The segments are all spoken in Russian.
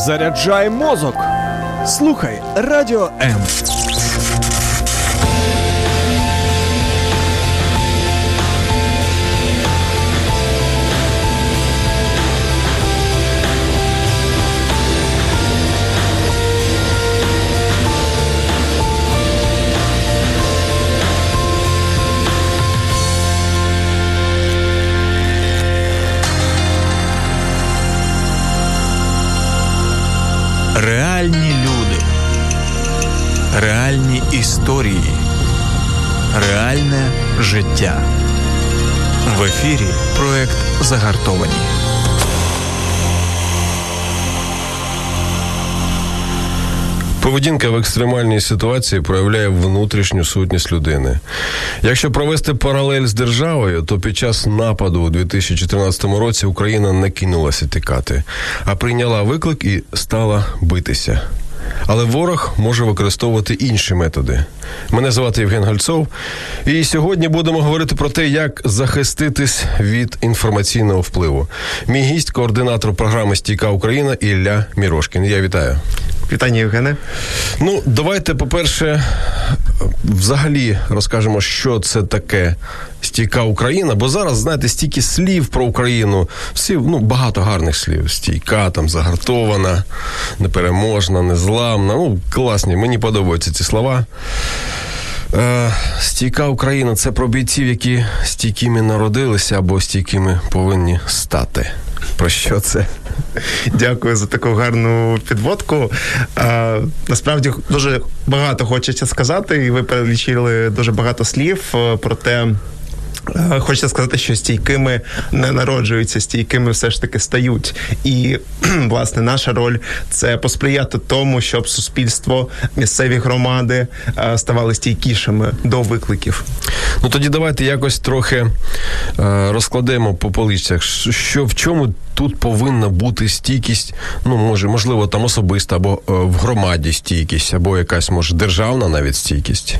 Заряджай мозок. Слухай Радіо М. Реальні люди, реальні історії, реальне життя. В ефірі проект «Загартовані». Поведінка в екстремальній ситуації проявляє внутрішню сутність людини. Якщо провести паралель з державою, то під час нападу у 2014 році Україна не кинулася тікати, а прийняла виклик і стала битися. Але ворог може використовувати інші методи. Мене звати Євген Гальцов, і сьогодні будемо говорити про те, як захиститись від інформаційного впливу. Мій гість – координатор програми «Стійка Україна» Ілля Мірошкін. Я вітаю. Вітання, Євгене. Давайте, по-перше, взагалі розкажемо, що це таке «Стійка Україна», бо зараз, знаєте, стільки слів про Україну, всі, багато гарних слів. Стійка, загартована, непереможна, незламна, класні, мені подобаються ці слова. «Стійка Україна» – це про бійців, які стійкими народилися або стійкими повинні стати. Про що це? Дякую за таку гарну підводку. Насправді, дуже багато хочеться сказати, і ви перелічили дуже багато слів, проте хочеться сказати, що стійкими не народжуються, стійкими все ж таки стають. І, власне, наша роль – це посприяти тому, щоб суспільство, місцеві громади ставали стійкішими до викликів. Тоді давайте якось трохи розкладемо по поличцях, в чому тут повинна бути стійкість, можливо, там особиста, або в громаді стійкість, або якась, може, державна навіть стійкість.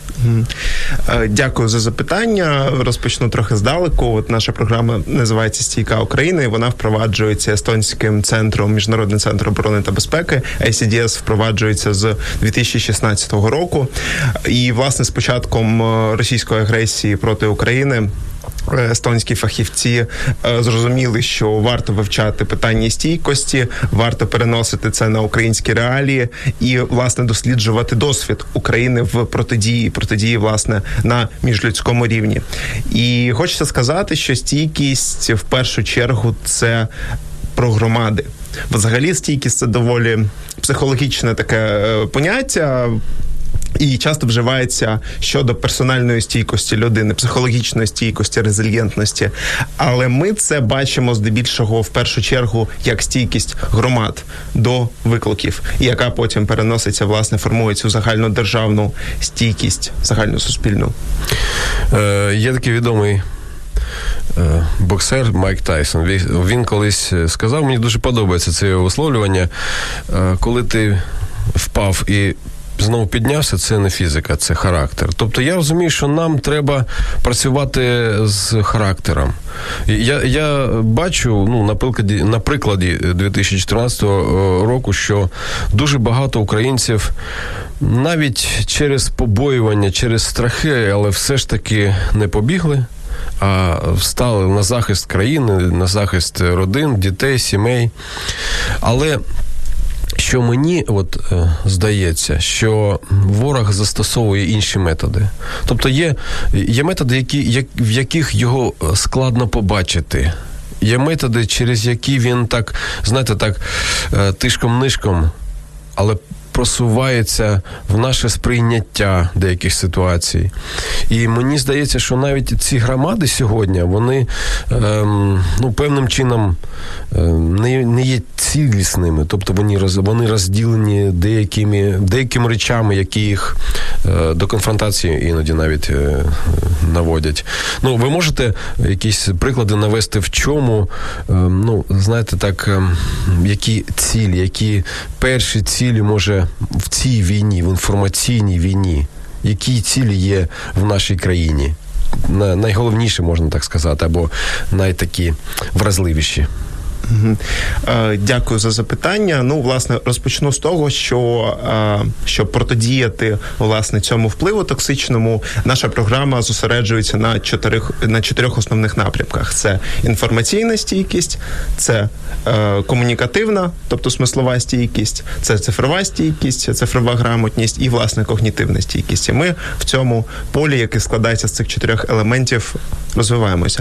Дякую за запитання. Розпочну трохи здалеку. Наша програма називається «Стійка України», і вона впроваджується Естонським центром, Міжнародним центром оборони та безпеки. ICDS впроваджується з 2016 року. І, власне, з початком російської агресії проти України естонські фахівці зрозуміли, що варто вивчати питання стійкості, варто переносити це на українські реалії і, власне, досліджувати досвід України в протидії, власне, на міжлюдському рівні. І хочеться сказати, що стійкість, в першу чергу, це про громади. Взагалі, стійкість – це доволі психологічне таке поняття, і часто вживається щодо персональної стійкості людини, психологічної стійкості, резильєнтності. Але ми це бачимо здебільшого в першу чергу як стійкість громад до викликів, яка потім переноситься, власне, формує цю загальнодержавну стійкість, загальносуспільну. Є такий відомий боксер Майк Тайсон. Він колись сказав, мені дуже подобається це його висловлювання, коли ти впав і знову піднявся, це не фізика, це характер. Тобто я розумію, що нам треба працювати з характером. Я бачу, на прикладі 2014 року, що дуже багато українців навіть через побоювання, через страхи, але все ж таки не побігли, а встали на захист країни, на захист родин, дітей, сімей. Але що мені здається, що ворог застосовує інші методи. Тобто є методи, в яких його складно побачити. Є методи, через які він тишком-нишком, але просувається в наше сприйняття деяких ситуацій. І мені здається, що навіть ці громади сьогодні, вони певним чином не є цілісними. Тобто вони розділені деякими речами, які їх до конфронтації іноді навіть наводять. Ви можете якісь приклади навести, в чому, які цілі, які перші цілі може в цій війні, в інформаційній війні, які цілі є в нашій країні? Найголовніше, можна так сказати, або найтакі вразливіші. Дякую за запитання. Власне, розпочну з того, що щоб протидіяти, власне, цьому впливу токсичному, наша програма зосереджується на чотирьох основних напрямках. Це інформаційна стійкість, це комунікативна, тобто смислова стійкість, це цифрова стійкість, цифрова грамотність і, власне, когнітивна стійкість. І ми в цьому полі, яке складається з цих чотирьох елементів, розвиваємося.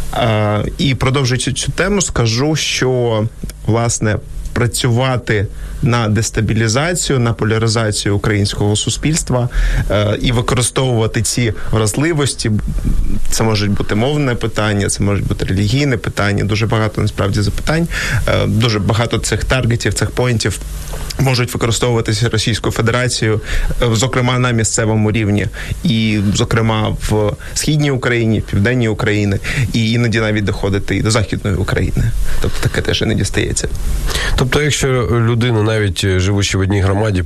І продовжуючи цю тему, скажу, що, власне, працювати на дестабілізацію, на поляризацію українського суспільства і використовувати ці вразливості. Це можуть бути мовне питання, це можуть бути релігійне питання, дуже багато, насправді, запитань, дуже багато цих таргетів, цих поінтів можуть використовуватися Російською Федерацією, зокрема, на місцевому рівні, і, зокрема, в Східній Україні, в Південній Україні, і іноді навіть доходити і до Західної України. Тобто таке теж іноді стається. Тобто, якщо людина, навіть живучи в одній громаді,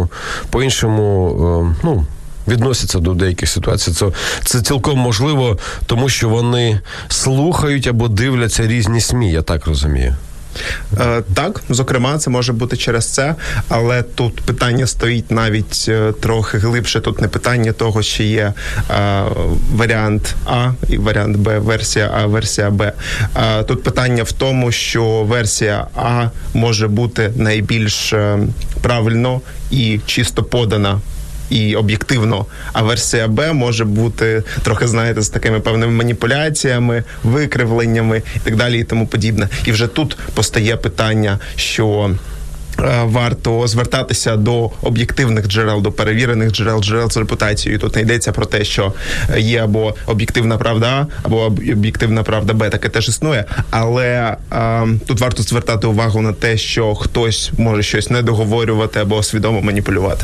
по-іншому відносяться до деяких ситуацій, це цілком можливо, тому що вони слухають або дивляться різні СМІ, я так розумію. Так, зокрема, це може бути через це, але тут питання стоїть навіть трохи глибше. Тут не питання того, що є варіант А і варіант Б, версія А, версія Б. Тут питання в тому, що версія А може бути найбільш правильно і чисто подана і об'єктивно, а версія Б може бути трохи, знаєте, з такими певними маніпуляціями, викривленнями і так далі і тому подібне. І вже тут постає питання, що варто звертатися до об'єктивних джерел, до перевірених джерел з репутацією. Тут не йдеться про те, що є або об'єктивна правда А, або об'єктивна правда Б, таке теж існує, але тут варто звертати увагу на те, що хтось може щось недоговорювати або свідомо маніпулювати.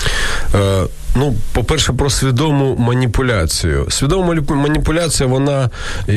По-перше, про свідому маніпуляцію. Свідома маніпуляція, вона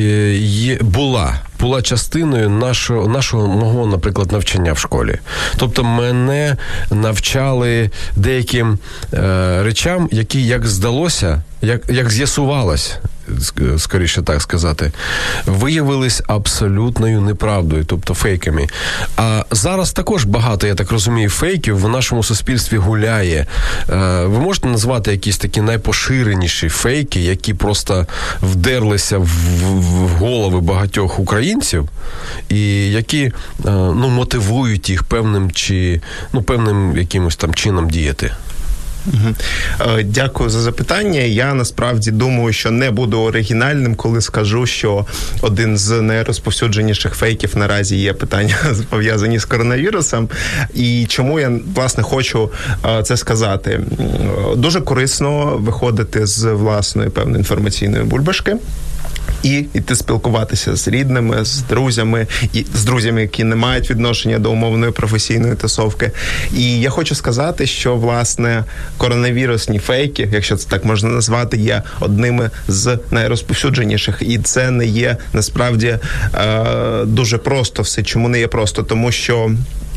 була частиною мого, наприклад, навчання в школі. Тобто мене навчали деяким речам, які, як здалося, як з'ясувалось, скоріше так сказати, виявились абсолютною неправдою, тобто фейками. А зараз також багато, я так розумію, фейків в нашому суспільстві гуляє. Ви можете назвати якісь такі найпоширеніші фейки, які просто вдерлися в голови багатьох українців і які мотивують їх певним якимось там чином діяти? Дякую за запитання. Я насправді думаю, що не буду оригінальним, коли скажу, що один з найрозповсюдженіших фейків наразі є питання, пов'язані з коронавірусом. І чому я, власне, хочу це сказати? Дуже корисно виходити з власної певної інформаційної бульбашки і йти спілкуватися з рідними, з друзями, які не мають відношення до умовної професійної тусовки. І я хочу сказати, що, власне, коронавірусні фейки, якщо це так можна назвати, є одними з найрозповсюдженіших. І це не є, насправді, дуже просто все. Чому не є просто? Тому що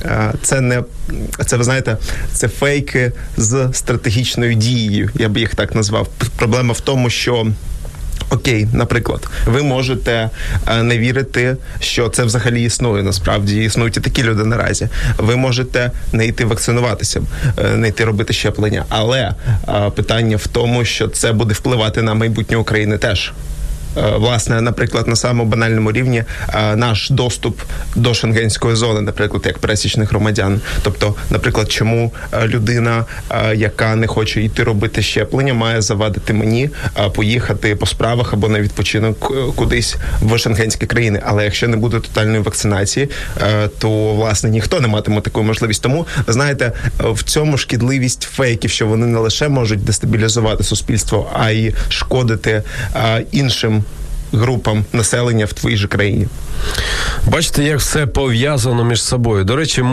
ви знаєте, це фейки з стратегічною дією, я б їх так назвав. Проблема в тому, що окей, наприклад, ви можете не вірити, що це взагалі існує. Насправді існують і такі люди наразі. Ви можете не йти вакцинуватися, не йти робити щеплення. Але питання в тому, що це буде впливати на майбутнє України теж. Власне, наприклад, на самому банальному рівні наш доступ до шенгенської зони, наприклад, як пересічних громадян. Тобто, наприклад, чому людина, яка не хоче йти робити щеплення, має завадити мені поїхати по справах або на відпочинок кудись в шенгенські країни. Але якщо не буде тотальної вакцинації, то, власне, ніхто не матиме таку можливість. Тому, знаєте, в цьому шкідливість фейків, що вони не лише можуть дестабілізувати суспільство, а й шкодити іншим групам населення в твоїй же країні. Бачите, як все пов'язано між собою. До речі,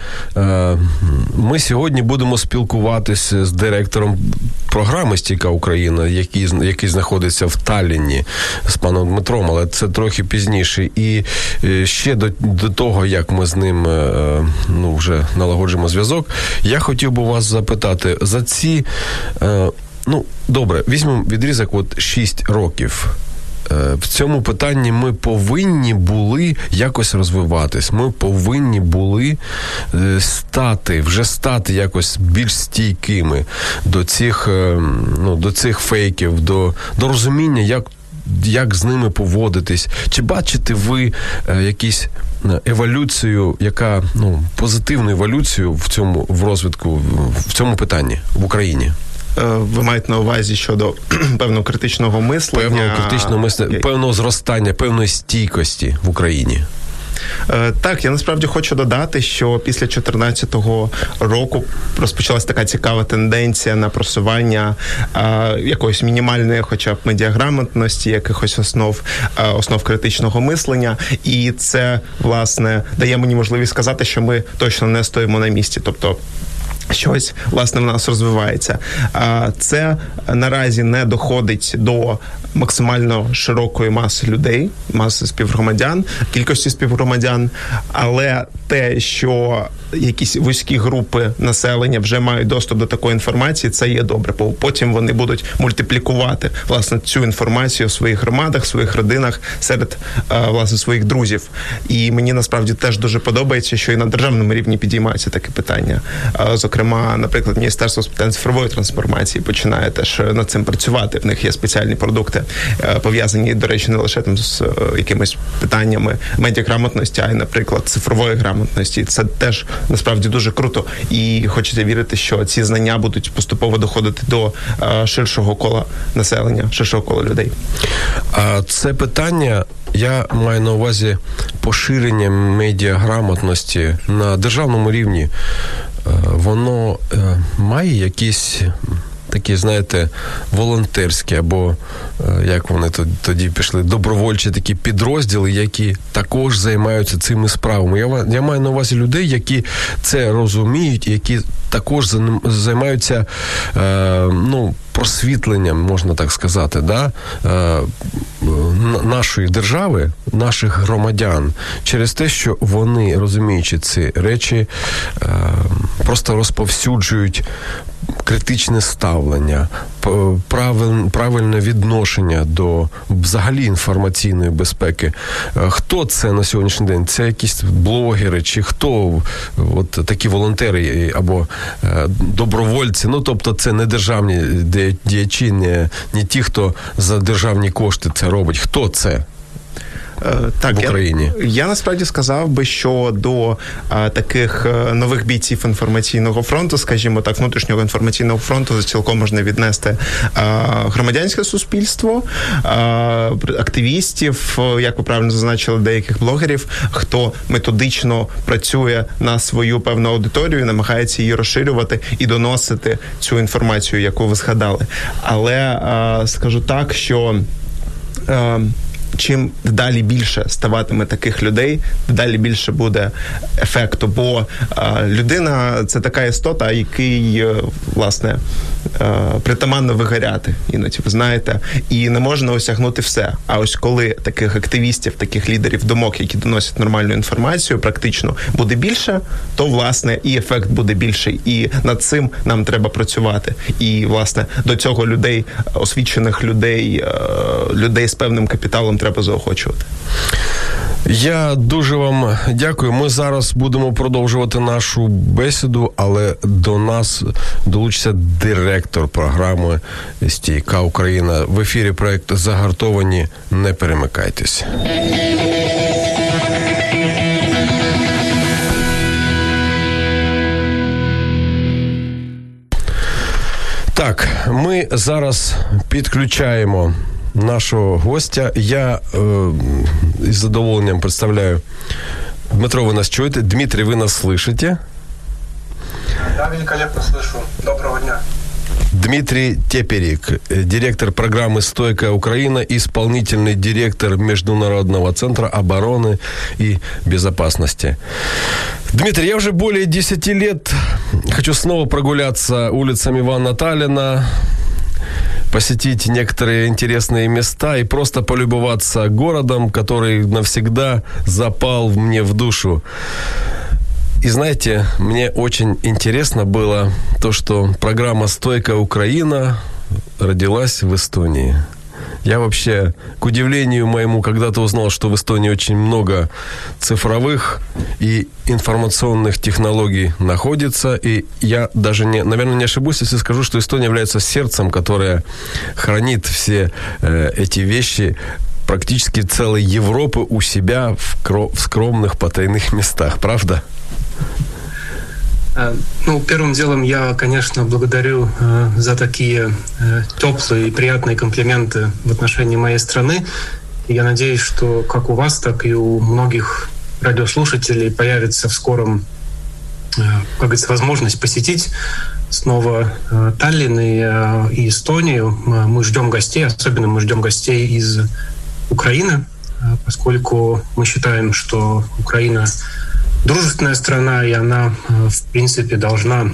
ми сьогодні будемо спілкуватися з директором програми «Стійка Україна», який знаходиться в Таллінні, з паном Дмитром, але це трохи пізніше. І ще до того, як ми з ним вже налагоджуємо зв'язок, я хотів би вас запитати, за ці, добре, візьмемо відрізок 6 років. в цьому питанні ми повинні були якось розвиватись. Ми повинні були стати якось більш стійкими до цих фейків, до розуміння, як з ними поводитись. Чи бачите ви якісь еволюцію, позитивну еволюцію в розвитку в цьому питанні в Україні? Ви маєте на увазі щодо певного критичного мислення? Певного зростання, певної стійкості в Україні. Так, я насправді хочу додати, що після 2014 року розпочалася така цікава тенденція на просування якоїсь мінімальної хоча б медіаграмотності, якихось основ критичного мислення. І це, власне, дає мені можливість сказати, що ми точно не стоїмо на місці. Тобто щось, власне, в нас розвивається. Це наразі не доходить до максимально широкої маси людей, маси співгромадян, кількості співгромадян, але те, що якісь вузькі групи населення вже мають доступ до такої інформації, це є добре, бо потім вони будуть мультиплікувати, власне, цю інформацію в своїх громадах, в своїх родинах, серед, власне, своїх друзів. І мені, насправді, теж дуже подобається, що і на державному рівні підіймаються такі питання. Зокрема, наприклад, Міністерство з питань цифрової трансформації починає теж над цим працювати. В них є спеціальні продукти, пов'язані, до речі, не лише там з якимись питаннями медіаграмотності, а й, наприклад, цифрової грамотності. Це теж, насправді, дуже круто. І хочеться вірити, що ці знання будуть поступово доходити до ширшого кола населення, ширшого кола людей. Це питання, я маю на увазі поширення медіаграмотності на державному рівні. Воно має якісь такі, знаєте, волонтерські або, як вони тоді пішли, добровольчі такі підрозділи, які також займаються цими справами. Я маю на увазі людей, які це розуміють, які також займаються, просвітленням, можна так сказати, нашої держави, наших громадян, через те, що вони, розуміючи ці речі, просто розповсюджують критичне ставлення, правильне відношення до взагалі інформаційної безпеки. Хто це на сьогоднішній день? Це якісь блогери, чи хто от такі волонтери або добровольці? Тобто це не державні діячі, не ті, хто за державні кошти це робить. Хто це? Так, в Україні? Я насправді сказав би, що до таких нових бійців інформаційного фронту, скажімо так, внутрішнього інформаційного фронту цілком можна віднести громадянське суспільство, активістів, як ви правильно зазначили, деяких блогерів, хто методично працює на свою певну аудиторію, намагається її розширювати і доносити цю інформацію, яку ви згадали. Але скажу так, що чим далі більше ставатиме таких людей, далі більше буде ефекту. Бо людина – це така істота, який, власне, притаманно вигоряти, іноді, ви знаєте, і не можна осягнути все. А ось коли таких активістів, таких лідерів думок, які доносять нормальну інформацію, практично буде більше, то, власне, і ефект буде більший. І над цим нам треба працювати. І, власне, до цього людей, освічених людей, людей з певним капіталом треба заохочувати. Я дуже вам дякую. Ми зараз будемо продовжувати нашу бесіду, але до нас долучиться директор програми «Стійка Україна». В ефірі проект «Загартовані». Не перемикайтесь. Так, ми зараз підключаємо нашого гостя. Я із задоволенням представляю. Дмитро, вы нас чуете? Дмитрий, вы нас слышите? Да, великолепно слышу. Доброго дня. Дмитрий Теперик, директор программы «Стойкая Украина», исполнительный директор Международного центра обороны и безопасности. Дмитрий, я уже более 10 лет хочу снова прогуляться улицами Ивана Таллина, посетить некоторые интересные места и просто полюбоваться городом, который навсегда запал мне в душу. И знаете, мне очень интересно было то, что программа «Стойкая Украина» родилась в Эстонии. Я вообще, к удивлению моему, когда-то узнал, что в Эстонии очень много цифровых и информационных технологий находится. И я даже, наверное, не ошибусь, если скажу, что Эстония является сердцем, которое хранит все эти вещи практически целой Европы у себя в скромных потайных местах. Правда? Первым делом я, конечно, благодарю за такие теплые и приятные комплименты в отношении моей страны. Я надеюсь, что как у вас, так и у многих радиослушателей появится в скором, как говорится, возможность посетить снова Таллин и Эстонию. Мы ждем гостей, особенно мы ждем гостей из Украины, поскольку мы считаем, что Украина дружественная страна, и она, в принципе, должна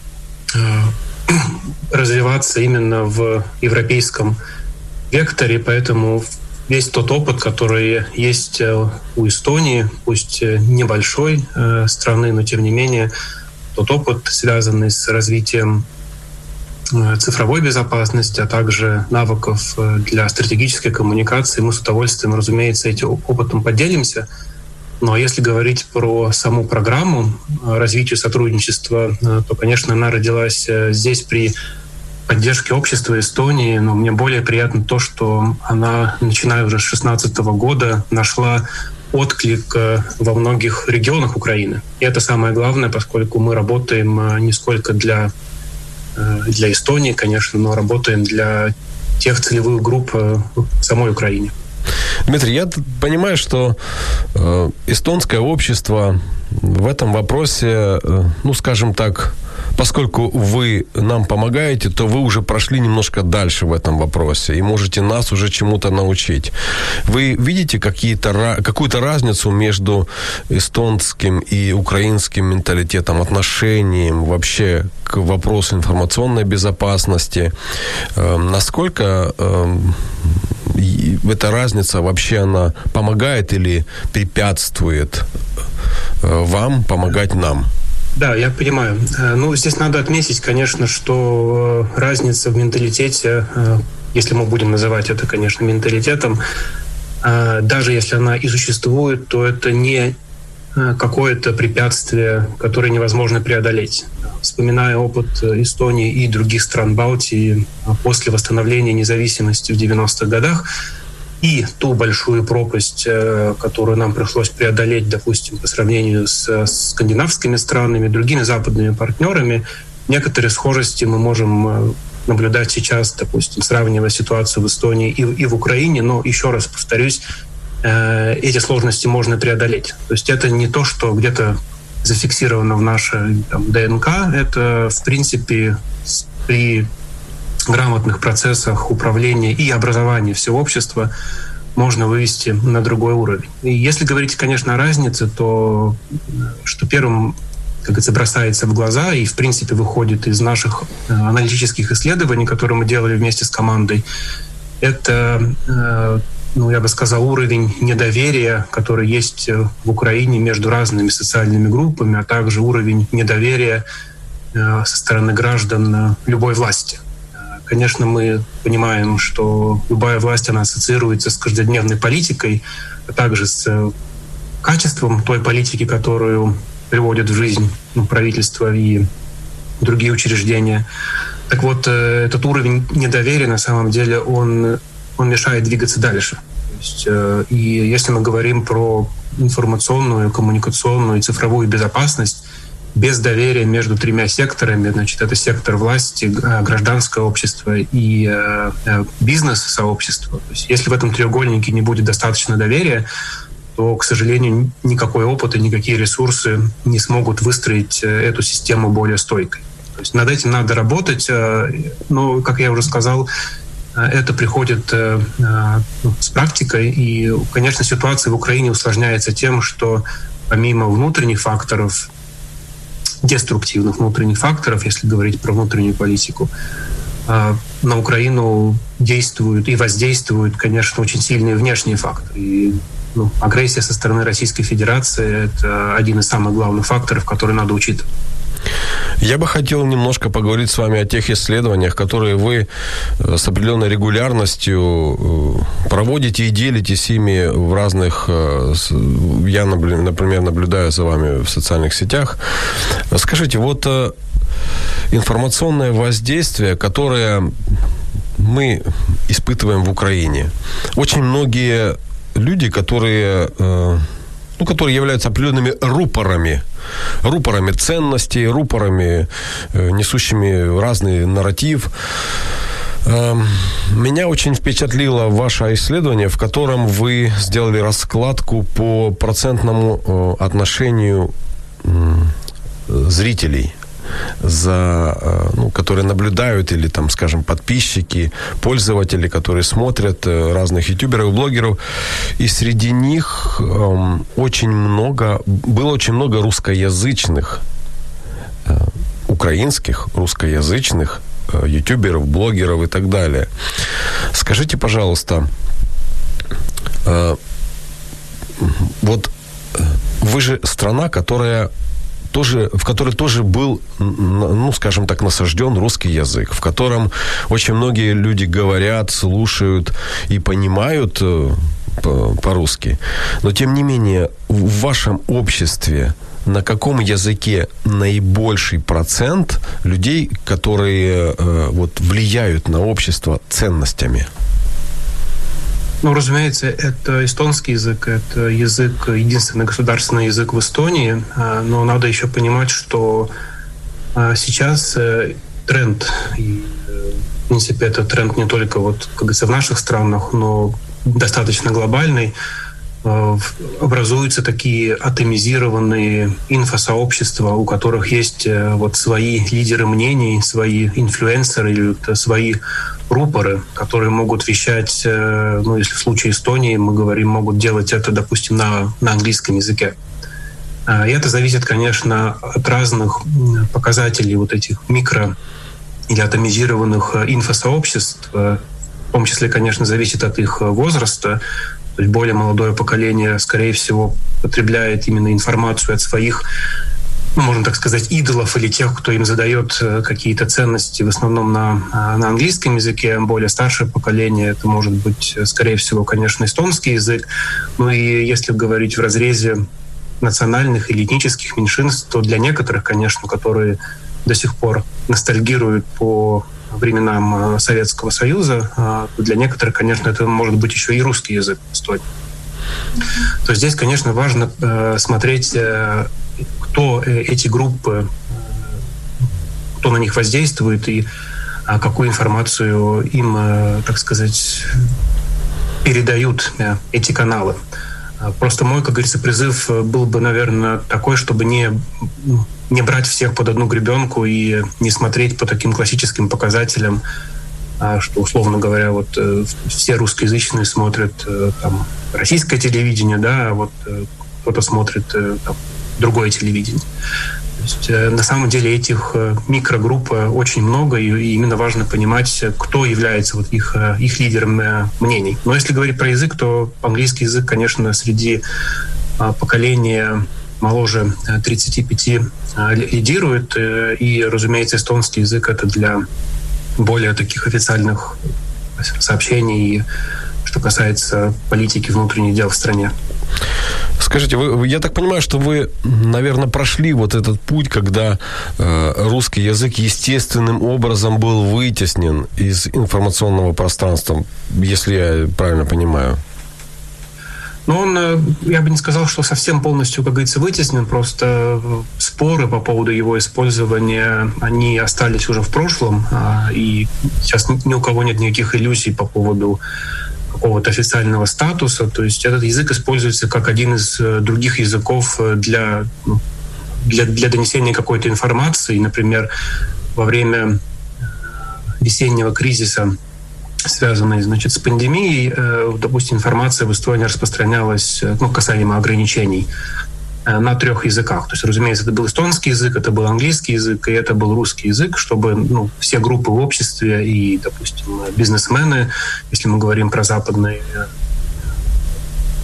развиваться именно в европейском векторе. Поэтому весь тот опыт, который есть у Эстонии, пусть небольшой страны, но тем не менее, тот опыт, связанный с развитием цифровой безопасности, а также навыков для стратегической коммуникации, мы с удовольствием, разумеется, этим опытом поделимся. Но если говорить про саму программу развития сотрудничества, то, конечно, она родилась здесь при поддержке общества Эстонии. Но мне более приятно то, что она, начиная уже с 2016 года, нашла отклик во многих регионах Украины. И это самое главное, поскольку мы работаем не сколько для Эстонии, конечно, но работаем для тех целевых групп в самой Украине. Дмитрий, я понимаю, что эстонское общество в этом вопросе, скажем так, поскольку вы нам помогаете, то вы уже прошли немножко дальше в этом вопросе и можете нас уже чему-то научить. Вы видите какую-то разницу между эстонским и украинским менталитетом, отношением вообще к вопросу информационной безопасности? Насколько эта разница вообще она помогает или препятствует вам помогать нам? Да, я понимаю. Здесь надо отметить, конечно, что разница в менталитете, если мы будем называть это, конечно, менталитетом, даже если она и существует, то это не какое-то препятствие, которое невозможно преодолеть. Вспоминая опыт Эстонии и других стран Балтии после восстановления независимости в 90-х годах и ту большую пропасть, которую нам пришлось преодолеть, допустим, по сравнению с скандинавскими странами, другими западными партнерами, некоторые схожести мы можем наблюдать сейчас, допустим, сравнивая ситуацию в Эстонии и в Украине, но еще раз повторюсь, эти сложности можно преодолеть. То есть это не то, что где-то зафиксировано в нашей ДНК, это, в принципе, при грамотных процессах управления и образования всего общества можно вывести на другой уровень. И если говорить, конечно, о разнице, то что первым, как говорится, бросается в глаза и, в принципе, выходит из наших аналитических исследований, которые мы делали вместе с командой, это, я бы сказал, уровень недоверия, который есть в Украине между разными социальными группами, а также уровень недоверия со стороны граждан любой власти. Конечно, мы понимаем, что любая власть, она ассоциируется с каждодневной политикой, а также с качеством той политики, которую приводят в жизнь правительство и другие учреждения. Так вот, этот уровень недоверия, на самом деле, он мешает двигаться дальше. То есть, и если мы говорим про информационную, коммуникационную и цифровую безопасность, без доверия между тремя секторами, значит, это сектор власти, гражданское общество и бизнес-сообщество. То есть если в этом треугольнике не будет достаточно доверия, то, к сожалению, никакой опыт и никакие ресурсы не смогут выстроить эту систему более стойкой. То есть над этим надо работать, но, как я уже сказал, это приходит с практикой. И, конечно, ситуация в Украине усложняется тем, что помимо внутренних факторов, деструктивных внутренних факторов, если говорить про внутреннюю политику, на Украину действуют и воздействуют, конечно, очень сильные внешние факторы. И агрессия со стороны Российской Федерации — это один из самых главных факторов, который надо учитывать. Я бы хотел немножко поговорить с вами о тех исследованиях, которые вы с определенной регулярностью проводите и делитесь ими в разных... Я, например, наблюдаю за вами в социальных сетях. Скажите, вот информационное воздействие, которое мы испытываем в Украине. Очень многие люди, которые являются определенными рупорами ценностей, рупорами, несущими разный нарратив. Меня очень впечатлило ваше исследование, в котором вы сделали раскладку по процентному отношению зрителей, которые наблюдают, или там, скажем, подписчики, пользователи, которые смотрят разных ютуберов, блогеров. И среди них было очень много русскоязычных, украинских русскоязычных ютуберов, блогеров и так далее. Скажите, пожалуйста, вот вы же страна, в которой тоже был, скажем так, насажден русский язык, в котором очень многие люди говорят, слушают и понимают по-русски. Но, тем не менее, в вашем обществе на каком языке наибольший процент людей, которые влияют на общество ценностями? Разумеется, это эстонский язык, это язык, единственный государственный язык в Эстонии, но надо еще понимать, что сейчас тренд, и, в принципе, это тренд не только, как говорится, в наших странах, но достаточно глобальный, образуются такие атомизированные инфосообщества, у которых есть свои лидеры мнений, свои инфлюенсеры или свои рупоры, которые могут вещать, если в случае Эстонии, мы говорим, могут делать это, допустим, на английском языке. И это зависит, конечно, от разных показателей этих микро- или атомизированных инфосообществ. В том числе, конечно, зависит от их возраста. То есть более молодое поколение, скорее всего, потребляет именно информацию от своих, можно так сказать, идолов или тех, кто им задает какие-то ценности, в основном на английском языке. Более старшее поколение, это может быть, скорее всего, конечно, эстонский язык. И если говорить в разрезе национальных или этнических меньшинств, то для некоторых, конечно, которые до сих пор ностальгируют по временам Советского Союза, для некоторых, конечно, это может быть еще и русский язык в Эстонии. То здесь, конечно, важно смотреть, кто эти группы, кто на них воздействует и какую информацию им, так сказать, передают эти каналы. Просто мой, как говорится, призыв был бы, наверное, такой, чтобы не брать всех под одну гребенку и не смотреть по таким классическим показателям, что, условно говоря, все русскоязычные смотрят там российское телевидение, да, а кто-то смотрит там другое телевидение. То есть, на самом деле этих микрогрупп очень много, и именно важно понимать, кто является их лидером мнений. Но если говорить про язык, то английский язык, конечно, среди поколения моложе 35 лидирует, и, разумеется, эстонский язык — это для более таких официальных сообщений, что касается политики, внутренних дел в стране. Скажите, я так понимаю, что вы, наверное, прошли этот путь, когда русский язык естественным образом был вытеснен из информационного пространства, если я правильно понимаю. Я бы не сказал, что совсем полностью, как говорится, вытеснен, просто споры по поводу его использования, они остались уже в прошлом, и сейчас ни у кого нет никаких иллюзий по поводу какого-то официального статуса. То есть этот язык используется как один из других языков для донесения какой-то информации. Например, во время весеннего кризиса, связанной, с пандемией, допустим, информация в Эстонии распространялась, касаемо ограничений, на 3 языках. То есть, разумеется, это был эстонский язык, это был английский язык, и это был русский язык, чтобы все группы в обществе и, допустим, бизнесмены, если мы говорим про западные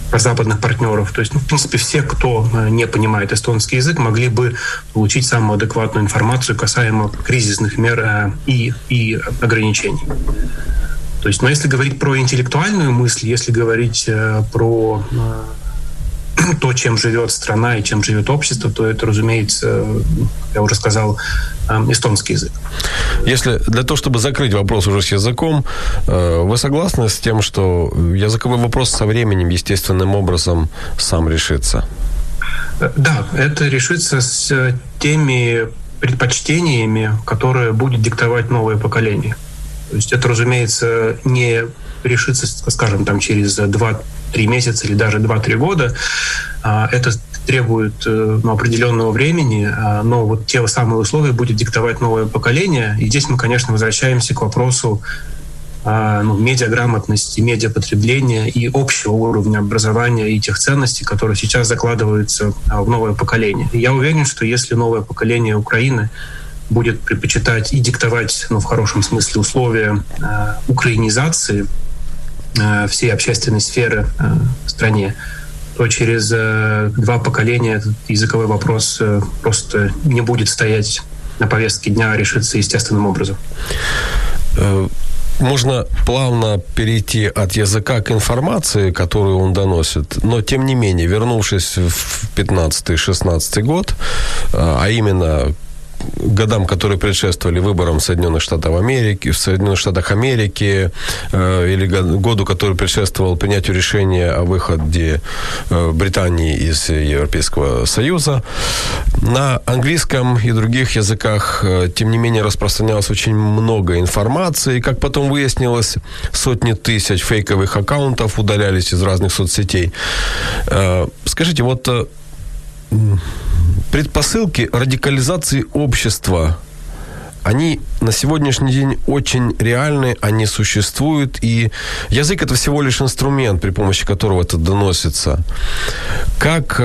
западных партнеров. То есть, в принципе, все, кто не понимает эстонский язык, могли бы получить самую адекватную информацию касаемо кризисных мер и ограничений. То есть, но если говорить про интеллектуальную мысль, если говорить про то, чем живет страна и чем живет общество, то это, разумеется, я уже сказал, эстонский язык. Если для того, чтобы закрыть вопрос уже с языком, вы согласны с тем, что языковой вопрос со временем естественным образом сам решится? Да, это решится с теми предпочтениями, которые будет диктовать новое поколение. То есть это, разумеется, не решится, скажем, там, через 2-3 месяца или даже 2-3 года. Это требует определенного времени, но вот те самые условия будет диктовать новое поколение. И здесь мы, конечно, возвращаемся к вопросу медиаграмотности, медиапотребления и общего уровня образования и тех ценностей, которые сейчас закладываются в новое поколение. И я уверен, что если новое поколение Украины будет предпочитать и диктовать, в хорошем смысле, условия украинизации всей общественной сферы в стране, то через 2 поколения этот языковой вопрос просто не будет стоять на повестке дня, а решится естественным образом. Можно плавно перейти от языка к информации, которую он доносит, но, тем не менее, вернувшись в 15-16 год, а именно годам, которые предшествовали выборам в Соединенных Штатах Америки, или году, который предшествовал принятию решения о выходе Британии из Европейского Союза, на английском и других языках, тем не менее, распространялось очень много информации. Как потом выяснилось, сотни тысяч фейковых аккаунтов удалялись из разных соцсетей. Скажите, вот предпосылки радикализации общества, они на сегодняшний день очень реальны, они существуют, и язык — это всего лишь инструмент, при помощи которого это доносится. Как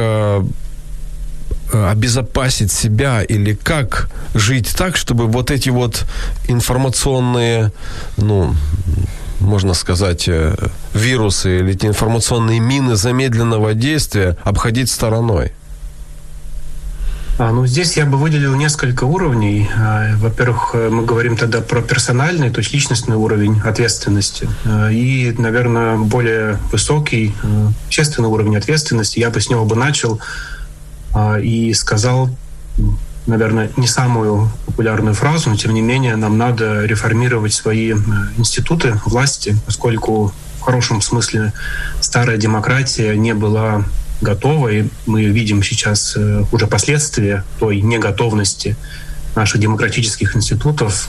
обезопасить себя или как жить так, чтобы вот эти вот информационные, можно сказать, вирусы или эти информационные мины замедленного действия обходить стороной? Здесь я бы выделил несколько уровней. Во-первых, мы говорим тогда про персональный, то есть личностный уровень ответственности. И, наверное, более высокий общественный уровень ответственности. Я бы с него начал и сказал, наверное, не самую популярную фразу, но, тем не менее, нам надо реформировать свои институты власти, поскольку в хорошем смысле старая демократия не была готова, и мы видим сейчас уже последствия той неготовности наших демократических институтов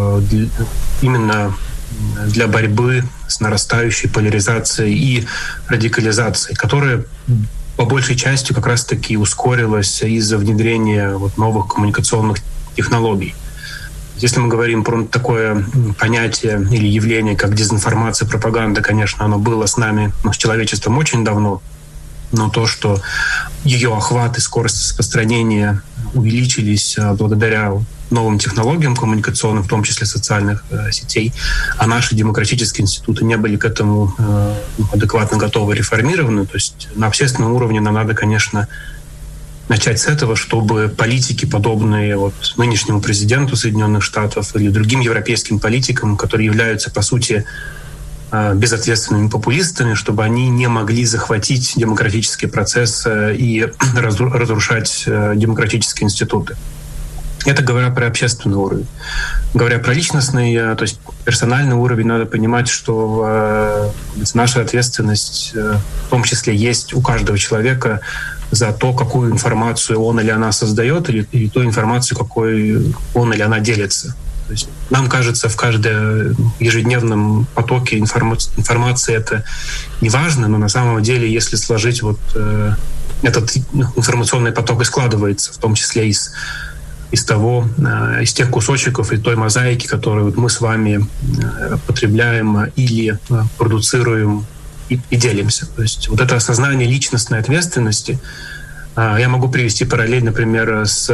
именно для борьбы с нарастающей поляризацией и радикализацией, которая по большей части как раз-таки ускорилась из-за внедрения новых коммуникационных технологий. Если мы говорим про такое понятие или явление, как дезинформация, пропаганда, конечно, оно было с нами, с человечеством очень давно, но то, что ее охват и скорость распространения увеличились благодаря новым технологиям коммуникационным, в том числе социальных сетей, а наши демократические институты не были к этому адекватно готовы, реформированы. То есть на общественном уровне нам надо, конечно, начать с этого, чтобы политики, подобные нынешнему президенту Соединенных Штатов или другим европейским политикам, которые являются, по сути, безответственными популистами, чтобы они не могли захватить демократический процесс и разрушать демократические институты. Это говоря про общественный уровень. Говоря про личностный, то есть персональный уровень, надо понимать, что наша ответственность в том числе есть у каждого человека за то, какую информацию он или она создает, или ту информацию, какой он или она делится. То есть нам кажется, в каждом ежедневном потоке информации это не важно, но на самом деле, если сложить этот информационный поток и складывается, в том числе из тех кусочков и той мозаики, которую мы с вами потребляем или продуцируем и делимся. То есть это осознание личностной ответственности. Я могу привести параллель, например, с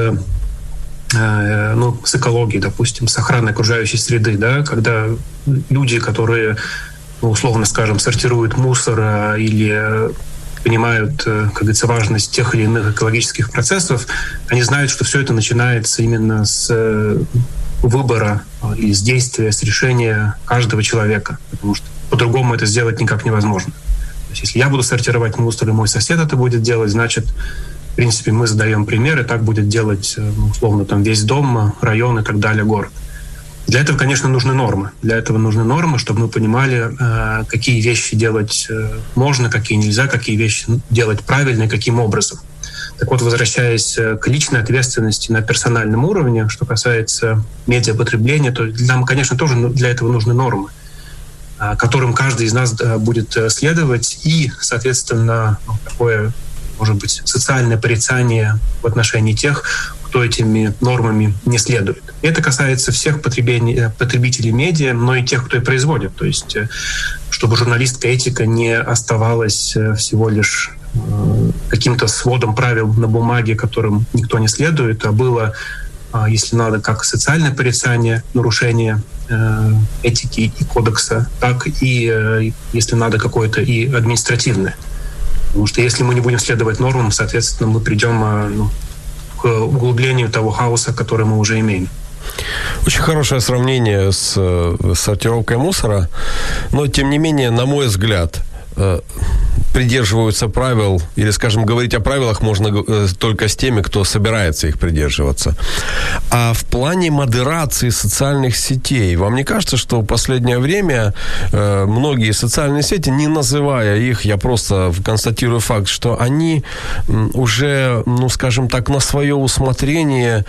экологией, допустим, с охраной окружающей среды, да, когда люди, которые, условно скажем, сортируют мусор или понимают, как говорится, важность тех или иных экологических процессов, они знают, что все это начинается именно с выбора или с действия, с решения каждого человека, потому что по-другому это сделать никак невозможно. То есть если я буду сортировать мусор, и мой сосед это будет делать, значит, в принципе, мы задаем пример, и так будет делать, условно, там, весь дом, район и так далее, город. Для этого, конечно, нужны нормы. Для этого нужны нормы, чтобы мы понимали, какие вещи делать можно, какие нельзя, какие вещи делать правильно и каким образом. Так вот, возвращаясь к личной ответственности на персональном уровне, что касается медиапотребления, то нам, конечно, тоже для этого нужны нормы, которым каждый из нас будет следовать, и, соответственно, такое, может быть, социальное порицание в отношении тех, кто этими нормами не следует. И это касается всех потребителей медиа, но и тех, кто их производит. То есть, чтобы журналистская этика не оставалась всего лишь каким-то сводом правил на бумаге, которым никто не следует, а было, если надо, как социальное порицание, нарушение этики и кодекса, так и, если надо, какое-то и административное. Потому что если мы не будем следовать нормам, соответственно, мы придем к углублению того хаоса, который мы уже имеем. Очень хорошее сравнение с сортировкой мусора, но, тем не менее, на мой взгляд, придерживаются правил, или, скажем, говорить о правилах можно только с теми, кто собирается их придерживаться. А в плане модерации социальных сетей, вам не кажется, что в последнее время многие социальные сети, не называя их, я просто констатирую факт, что они уже, скажем так, на свое усмотрение,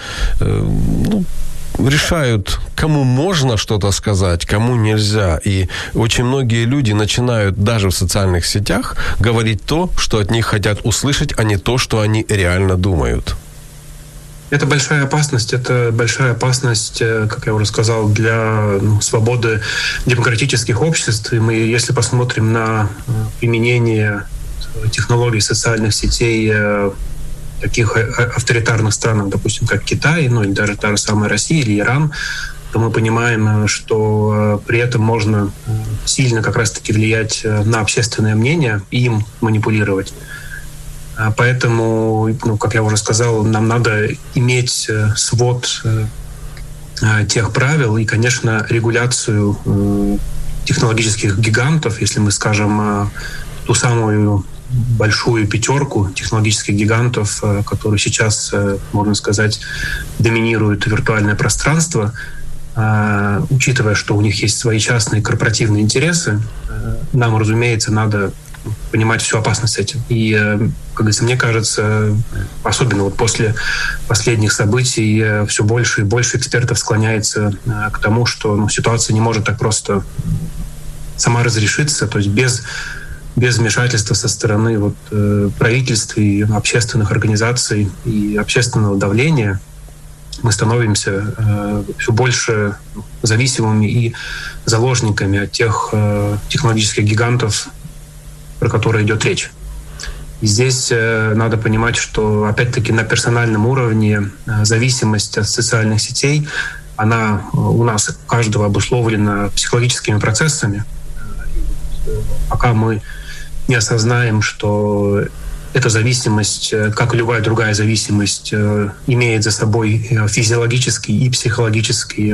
решают, кому можно что-то сказать, кому нельзя. И очень многие люди начинают даже в социальных сетях говорить то, что от них хотят услышать, а не то, что они реально думают. Это большая опасность. Это большая опасность, как я уже сказал, для свободы демократических обществ. И мы, если посмотрим на применение технологий социальных сетей в таких авторитарных странах, допустим, как Китай, или даже та же самая Россия или Иран, то мы понимаем, что при этом можно сильно как раз-таки влиять на общественное мнение и им манипулировать. Поэтому, как я уже сказал, нам надо иметь свод тех правил и, конечно, регуляцию технологических гигантов, если мы скажем ту самую большую пятерку технологических гигантов, которые сейчас, можно сказать, доминируют виртуальное пространство, учитывая, что у них есть свои частные корпоративные интересы, нам, разумеется, надо понимать всю опасность этим. И, как говорится, мне кажется, особенно после последних событий, все больше и больше экспертов склоняется к тому, что ситуация не может так просто сама разрешиться, то есть без вмешательства со стороны правительств и общественных организаций и общественного давления мы становимся все больше зависимыми и заложниками от тех технологических гигантов, про которые идет речь. И здесь надо понимать, что, опять-таки, на персональном уровне зависимость от социальных сетей, она у нас у каждого обусловлена психологическими процессами. Пока мы не осознаем, что эта зависимость, как и любая другая зависимость, имеет за собой физиологические и психологические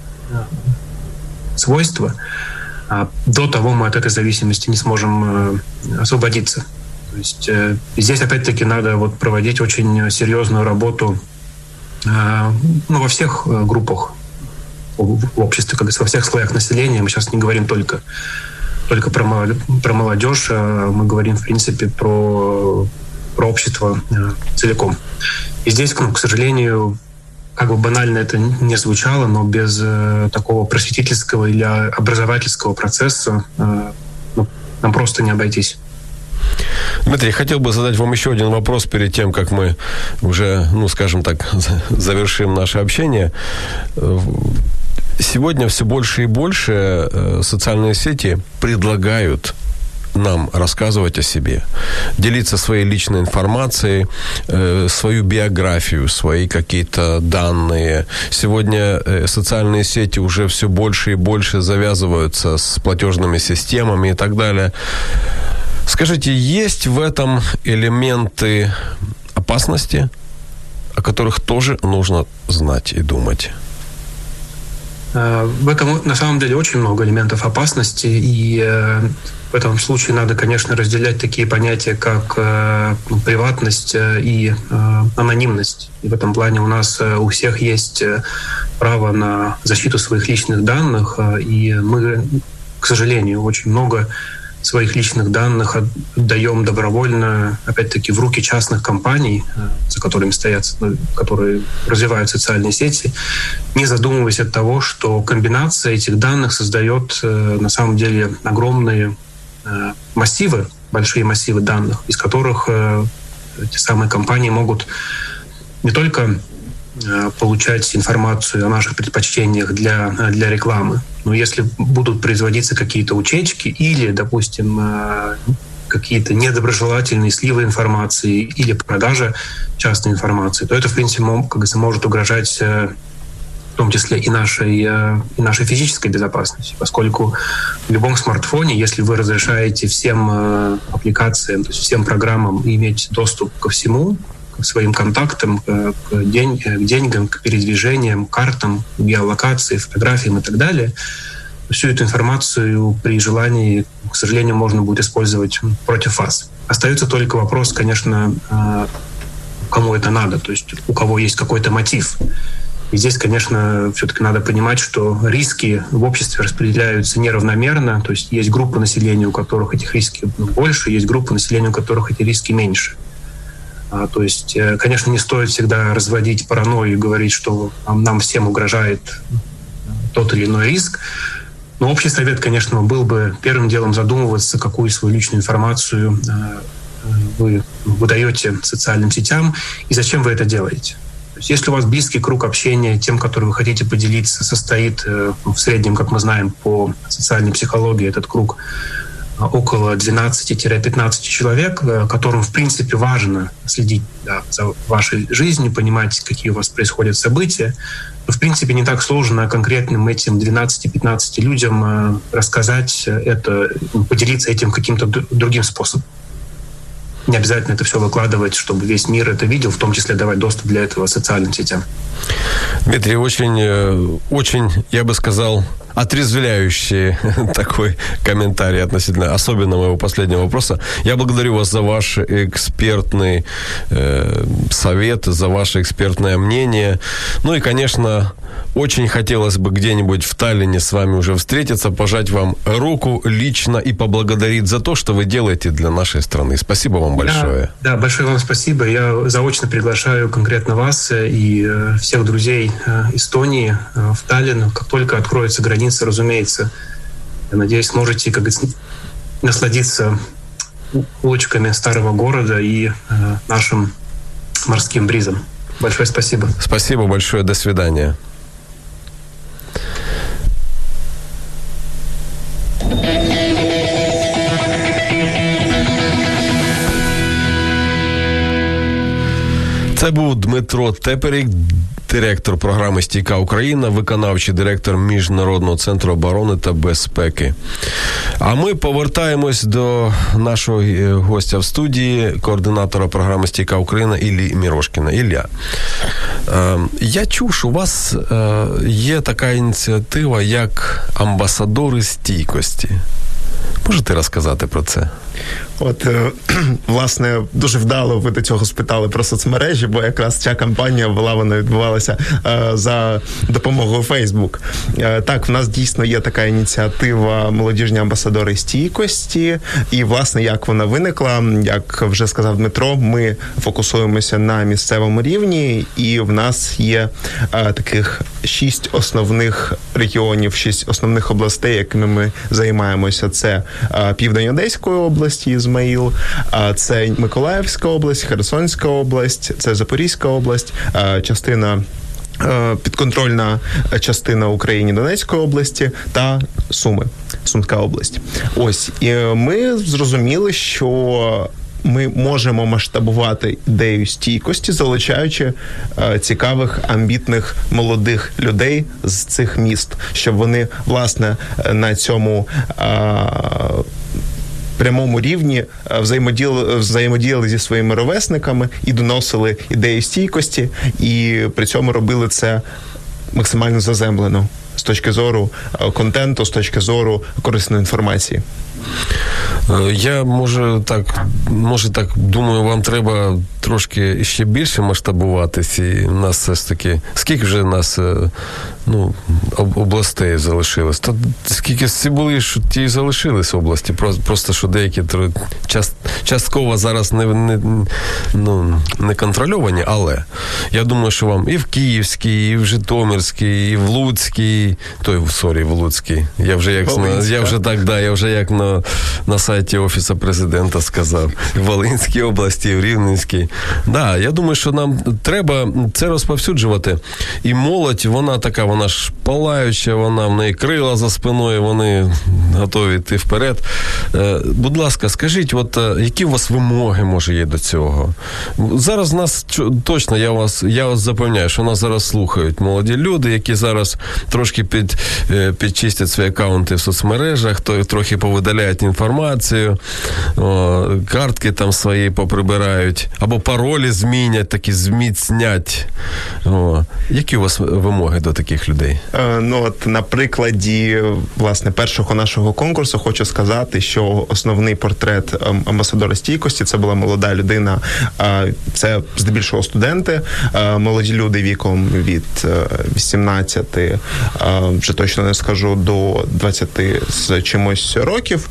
свойства, до того мы от этой зависимости не сможем освободиться. То есть здесь, опять-таки, надо проводить очень серьезную работу во всех группах в обществе, во всех слоях населения. Мы сейчас не говорим только про молодежь, мы говорим, в принципе, про общество целиком. И здесь, к сожалению, как бы банально это не звучало, но без такого просветительского или образовательского процесса нам просто не обойтись. Дмитрий, хотел бы задать вам еще один вопрос перед тем, как мы уже, скажем так, завершим наше общение. Сегодня все больше и больше социальные сети предлагают нам рассказывать о себе, делиться своей личной информацией, свою биографию, свои какие-то данные. Сегодня социальные сети уже все больше и больше завязываются с платежными системами и так далее. Скажите, есть в этом элементы опасности, о которых тоже нужно знать и думать? В этом, на самом деле, очень много элементов опасности, и в этом случае надо, конечно, разделять такие понятия, как приватность и анонимность. И в этом плане у нас у всех есть право на защиту своих личных данных, и мы, к сожалению, очень много своих личных данных отдаем добровольно, опять-таки, в руки частных компаний, за которыми стоят, которые развивают социальные сети, не задумываясь от того, что комбинация этих данных создает на самом деле огромные массивы, большие массивы данных, из которых эти самые компании могут не только получать информацию о наших предпочтениях для рекламы, но если будут производиться какие-то утечки или, допустим, какие-то недоброжелательные сливы информации или продажа частной информации, то это, в принципе, может угрожать в том числе и нашей физической безопасности, поскольку в любом смартфоне, если вы разрешаете всем аппликациям, то есть всем программам иметь доступ ко всему, к своим контактам, к деньгам, к передвижениям, картам, геолокации, фотографиям и так далее, всю эту информацию при желании, к сожалению, можно будет использовать против вас. Остается только вопрос, конечно, кому это надо, то есть у кого есть какой-то мотив. И здесь, конечно, все-таки надо понимать, что риски в обществе распределяются неравномерно, то есть есть группы населения, у которых этих рисков больше, есть группы населения, у которых эти риски меньше. То есть, конечно, не стоит всегда разводить паранойю и говорить, что нам всем угрожает тот или иной риск. Но общий совет, конечно, был бы первым делом задумываться, какую свою личную информацию вы выдаете социальным сетям и зачем вы это делаете. То есть, если у вас близкий круг общения, тем, которым вы хотите поделиться, состоит в среднем, как мы знаем, по социальной психологии, этот круг около 12-15 человек, которым, в принципе, важно следить за вашей жизнью, понимать, какие у вас происходят события. Но, в принципе, не так сложно конкретным этим 12-15 людям рассказать это, поделиться этим каким-то другим способом. Не обязательно это все выкладывать, чтобы весь мир это видел, в том числе давать доступ для этого социальным сетям. Дмитрий, очень, я бы сказал, отрезвляющий такой комментарий относительно особенно моего последнего вопроса. Я благодарю вас за ваш экспертный совет, за ваше экспертное мнение. Ну и, конечно, очень хотелось бы где-нибудь в Таллине с вами уже встретиться, пожать вам руку лично и поблагодарить за то, что вы делаете для нашей страны. Спасибо вам большое. Да, большое вам спасибо. Я заочно приглашаю конкретно вас и всех друзей Эстонии в Таллин. Как только откроются границы, разумеется, я надеюсь, сможете, как говорится, насладиться улочками старого города и нашим морским бризом. Большое спасибо. Спасибо большое. До свидания. Це був Дмитро Теперік, директор програми «Стійка Україна», виконавчий директор Міжнародного центру оборони та безпеки. А ми повертаємось до нашого гостя в студії, координатора програми «Стійка Україна» Іллі Мірошкіна. Ілля, я чув, що у вас є така ініціатива, як амбасадори стійкості. Можете розказати про це? От, власне, дуже вдало ви до цього спитали про соцмережі, бо якраз ця кампанія вона відбувалася за допомогою Facebook. Так, в нас дійсно є така ініціатива «Молодіжні амбасадори стійкості», і, власне, як вона виникла, як вже сказав Дмитро, ми фокусуємося на місцевому рівні, і в нас є таких 6 основних регіонів, 6 основних областей, якими ми займаємося. Це Південь Одеської області, Ізмаїл, це Миколаївська область, Херсонська область, це Запорізька область, підконтрольна частина Україні Донецької області та Суми, Сумська область. Ось, і ми зрозуміли, що ми можемо масштабувати ідею стійкості, залучаючи цікавих, амбітних, молодих людей з цих міст, щоб вони, власне, на цьому прямому рівні взаємодіяли зі своїми ровесниками і доносили ідею стійкості, і при цьому робили це максимально заземлено з точки зору контенту, з точки зору корисної інформації. Я, може так думаю, вам треба трошки ще більше масштабуватись, і в нас все ж таки, скільки вже нас областей залишилось? Та скільки всі були, що ті залишились області, просто що деякі частково зараз не контрольовані, але я думаю, що вам і в Київській, і в Житомирській, і в Луцькій, в Луцькій, я вже як на сайті Офісу Президента сказав, в Волинській області, в Рівненській. Да, я думаю, що нам треба це розповсюджувати. І молодь, вона ж палаюча, в неї крила за спиною, вони готові йти вперед. Будь ласка, скажіть, які у вас вимоги, може, є до цього? Зараз нас, точно, я вас запевняю, що нас зараз слухають молоді люди, які зараз трошки підчистять свої акаунти в соцмережах, трохи повидаляють інформацію, картки там свої поприбирають, або паролі змінять, такі зміцнять. Які у вас вимоги до таких людей? На прикладі, власне, першого нашого конкурсу хочу сказати, що основний портрет амбасадора стійкості – це була молода людина, це здебільшого студенти, молоді люди віком від 18, вже точно не скажу, до 20 з чимось років.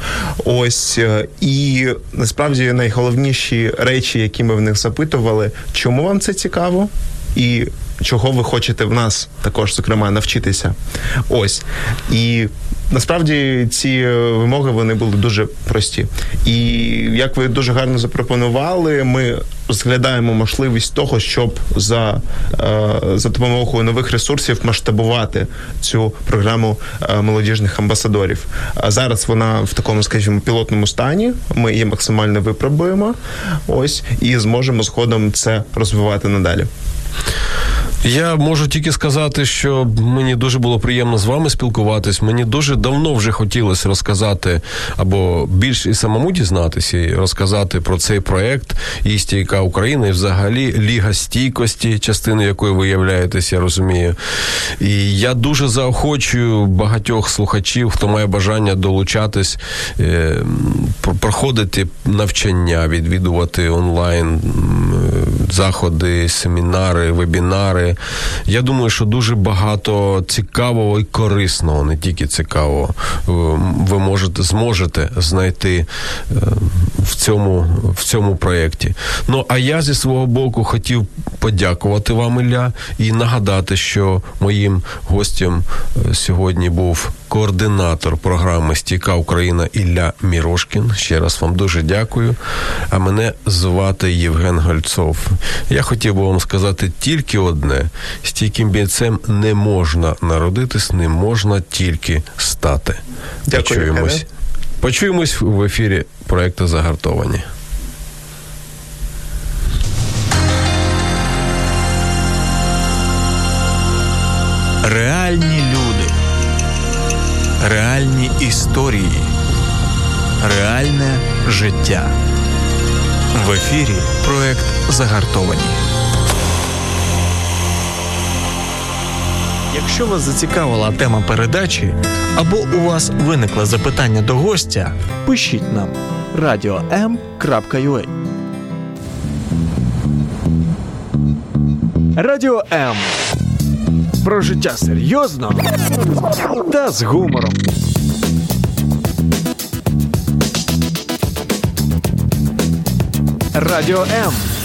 І насправді найголовніші речі, які ми в них запитували, чому вам це цікаво і чого ви хочете в нас також, зокрема, навчитися. І насправді ці вимоги, вони були дуже прості. І як ви дуже гарно запропонували, ми розглядаємо можливість того, щоб за допомогою нових ресурсів масштабувати цю програму молодіжних амбасадорів. Зараз вона в такому, скажімо, пілотному стані. Ми її максимально випробуємо. І зможемо згодом це розвивати надалі. Я можу тільки сказати, що мені дуже було приємно з вами спілкуватись. Мені дуже давно вже хотілося розказати, або більш і самому дізнатися, і розказати про цей проєкт «І стійка Україна», і взагалі Ліга стійкості, частиною якої ви являєтесь, я розумію. І я дуже заохочую багатьох слухачів, хто має бажання долучатись, проходити навчання, відвідувати онлайн заходи, семінари, вебінари. Я думаю, що дуже багато цікавого і корисного, не тільки цікавого, ви зможете знайти в цьому проєкті. А я зі свого боку хотів подякувати вам, Ілля, і нагадати, що моїм гостем сьогодні був координатор програми «Стійка Україна» Ілля Мірошкін. Ще раз вам дуже дякую. А мене звати Євген Гольцов. Я хотів би вам сказати тільки одне. Стійким бійцем не можна народитись, не можна тільки стати. Дякую. Почуємось в ефірі проєкту «Загартовані». Реальні люди. Реальні історії. Реальне життя. В ефірі проєкт «Загартовані». Якщо вас зацікавила тема передачі або у вас виникло запитання до гостя, пишіть нам radio.m.ua. Радіо М. Про життя серйозно та з гумором. Радіо М.